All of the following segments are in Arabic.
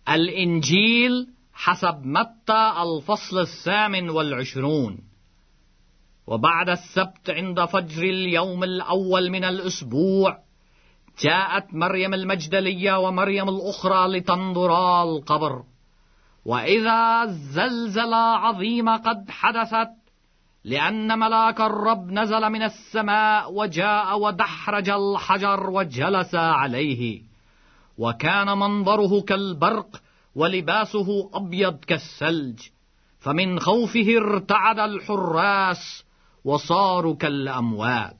الإنجيل حسب متى الفصل 28. وبعد السبت عند فجر اليوم الأول من الأسبوع جاءت مريم المجدلية ومريم الأخرى لتنظرا القبر، وإذا زلزلة عظيمة قد حدثت، لأن ملاك الرب نزل من السماء وجاء ودحرج الحجر وجلس عليه، وكان منظره كالبرق ولباسه أبيض كالثلج، فمن خوفه ارتعد الحراس وصاروا كالأموات.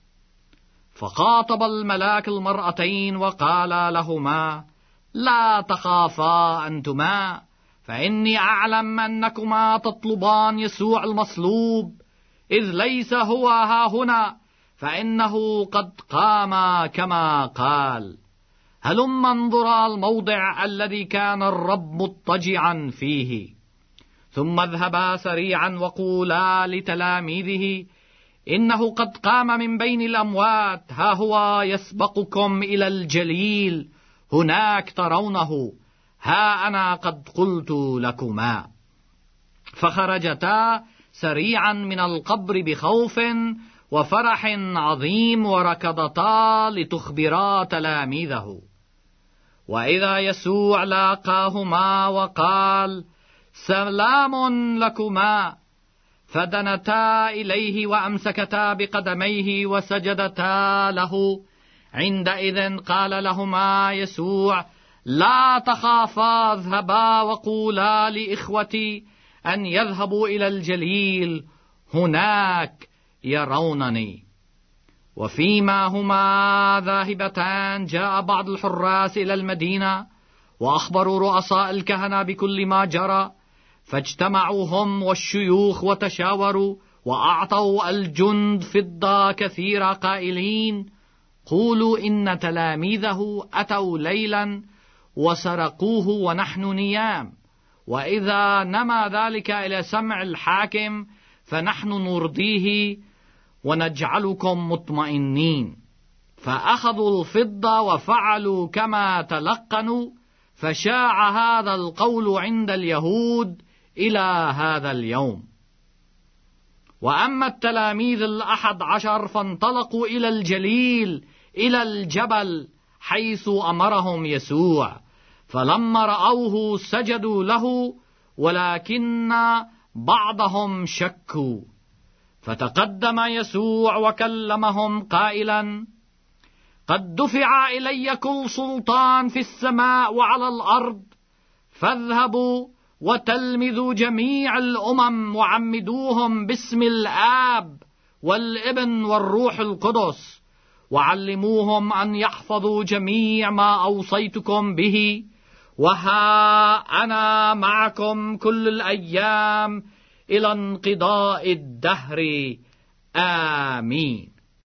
فخاطب الملاك المرأتين وقال لهما: لا تخافا أنتما، فإني أعلم أنكما تطلبان يسوع المصلوب، إذ ليس هو ها هنا، فإنه قد قام كما قال. هلما انظرا الموضع الذي كان الرب مضطجعا فيه. ثم اذهبا سريعا وقولا لتلاميذه: إنه قد قام من بين الأموات، ها هو يسبقكم إلى الجليل، هناك ترونه، ها أنا قد قلت لكما. فخرجتا سريعا من القبر بخوف وفرح عظيم، وركضتا لتخبرا تلاميذه. وإذا يسوع لاقاهما وقال: سلام لكما، فدنتا إليه وأمسكتا بقدميه وسجدتا له. عندئذ قال لهما يسوع: لا تخافا، اذهبا وقولا لإخوتي أن يذهبوا إلى الجليل، هناك يرونني. وفيما هما ذاهبتان جاء بعض الحراس إلى المدينة وأخبروا رؤساء الكهنة بكل ما جرى، فاجتمعوا هم والشيوخ وتشاوروا، وأعطوا الجند فضة كثيرة قائلين: قولوا إن تلاميذه أتوا ليلا وسرقوه ونحن نيام، وإذا نما ذلك إلى سمع الحاكم فنحن نرضيه ونجعلكم مطمئنين. فأخذوا الفضة وفعلوا كما تلقنوا، فشاع هذا القول عند اليهود إلى هذا اليوم. وأما التلاميذ 11 فانطلقوا إلى الجليل، إلى الجبل حيث أمرهم يسوع، فلما رأوه سجدوا له، ولكن بعضهم شكوا. فتقدم يسوع وكلمهم قائلا: قد دفع إلي كل سلطان في السماء وعلى الأرض، فاذهبوا وتلمذوا جميع الأمم وعمدوهم باسم الآب والابن والروح القدس، وعلموهم أن يحفظوا جميع ما أوصيتكم به، وها أنا معكم كل الأيام إلى انقضاء الدهر. آمين.